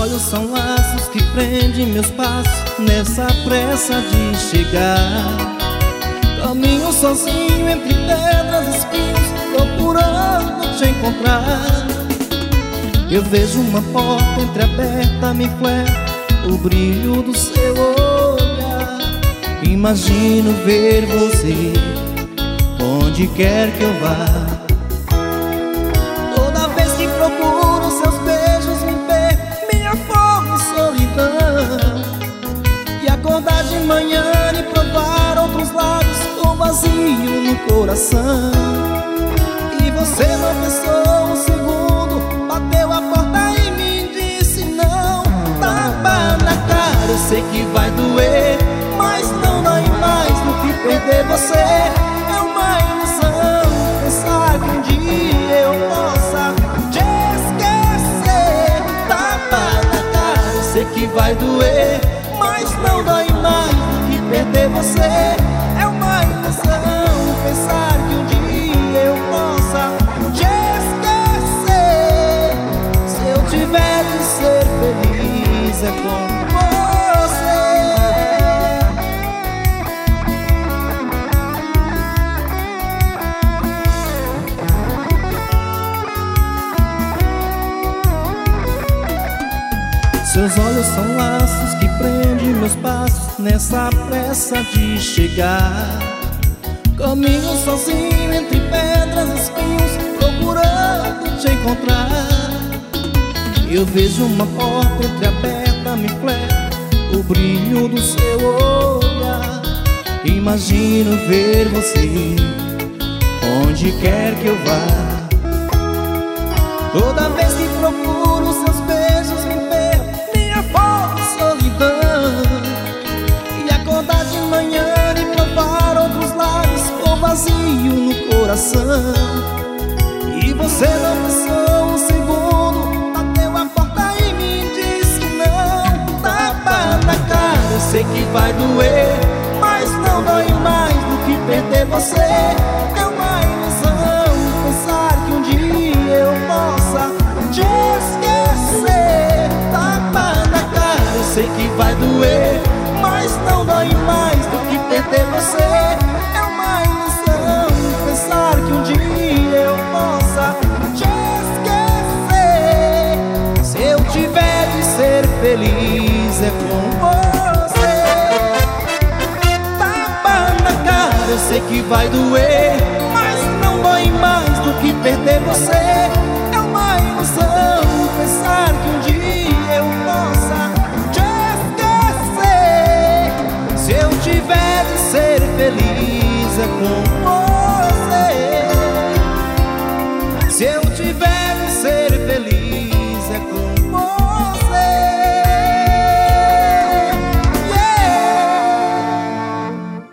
olhos são laços que prendem meus passos nessa pressa de chegar. Caminho sozinho entre pedras e espinhos, procurando te encontrar. Eu vejo uma porta entreaberta, me flerta o brilho do seu olhar. Imagino ver você onde quer que eu vá. Toda vez que procuro seus beijos, me perco, minha fome e solidão. E acordar de manhã e provar outros lados com vazio no coração. E você não pensou um segundo, bateu a porta e me disse não. Tapa na cara, eu sei que vai doer, mas não dói mais do que perder você. É uma ilusão pensar que um dia eu possa te esquecer. Tapa na cara, eu sei que vai doer, mas não dói mais do que perder você. É uma ilusão pensar que um dia eu possa te esquecer. Se eu tiver de ser feliz é com seus olhos são laços que prendem meus passos nessa pressa de chegar. Caminho sozinho entre pedras e espinhos, procurando te encontrar. Eu vejo uma porta entreaberta, me flerta o brilho do seu olhar. Imagino ver você onde quer que eu vá. Toda vez que procuro seus beijos, me perco, minha fome e solidão. E acordar de manhã e provar outros lados com vazio no coração. E você não pensou um segundo, bateu a porta e me disse não. Tapa na cara, eu sei que vai doer, mas não dói mais do que perder você. É uma ilusão pensar que um dia eu possa te esquecer. Tapa na cara, eu sei que vai doer, mas não dói mais do que perder você. É uma ilusão pensar que um dia eu possa te esquecer. Se eu tiver de ser feliz é com você. Tapa na cara, eu sei que vai doer, mas não dói mais do que perder você. É uma ilusão pensar que um dia eu possa te esquecer. Se eu tiver de ser feliz é com você. Se eu tiver